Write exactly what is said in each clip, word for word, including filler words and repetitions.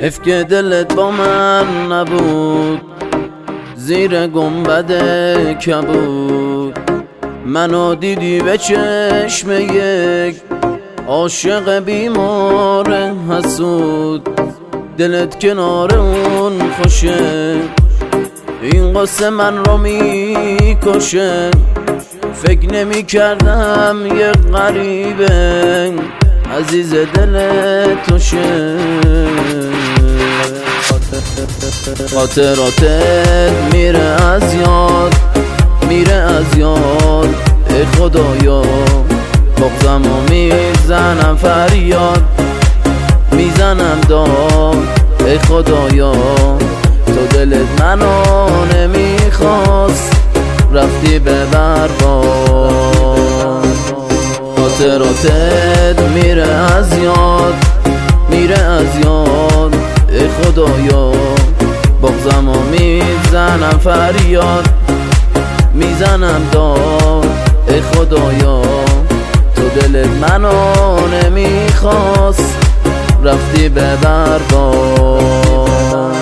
حیف که دلت با من نبود، زیر گنبد کبود منو دیدی به چشم یک عاشق بیمار حسود. دلت کنار اون خوشه، این قصه من رو میکشه. فکر نمی کردم یه غریبه عزیز دل توشه. خاطراتت میره از یاد، میره از یاد. ای خدایا بغضم و میزنم فریاد، میزنم داد. ای خدایا تو دلت منو نمیخواست، رفتی به برباد. خاطراتت میره از یاد، میره از یاد. ای خدایا بغضم و میزنم فریاد، میزنم داد. ای خدایا تو دلت منو نمیخواست، رفتی به برباد.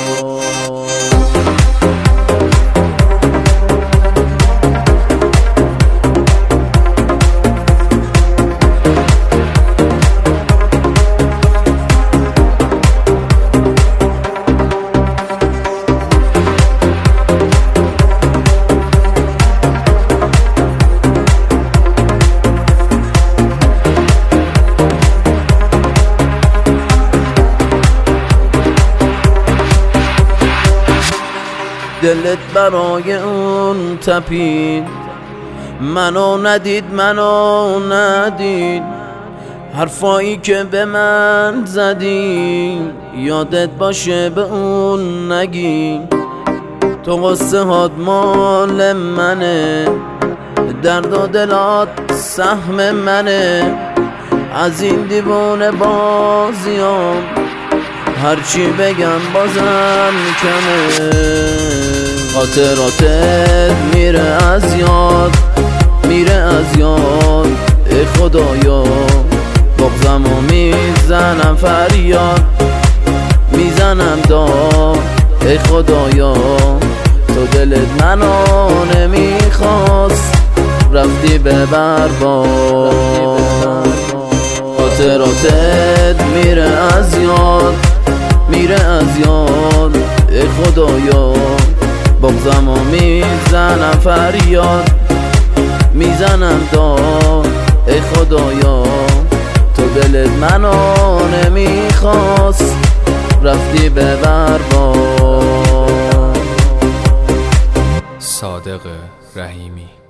دلت برای اون تپید، منو ندید منو ندید. حرفایی که به من زدی یادت باشه به اون نگی. تو قصه هات مال منه، درد و دلات سهم منه. از این دیوونه بازیام هرچی بگم بازم کمه. خاطراتت میره از یاد، میره از یاد. ای خدایا بغضم و میزنم فریاد، میزنم داد. ای خدایا تو دلت منو نمیخواست، رفتی به برباد. خاطراتت میره از یاد، میره از یاد. ای خدایا بغضم و میزنم فریاد، میزنم داد. ای خدایا تو دلت منو نمیخواست، رفتی به برباد. صادق رحیمی.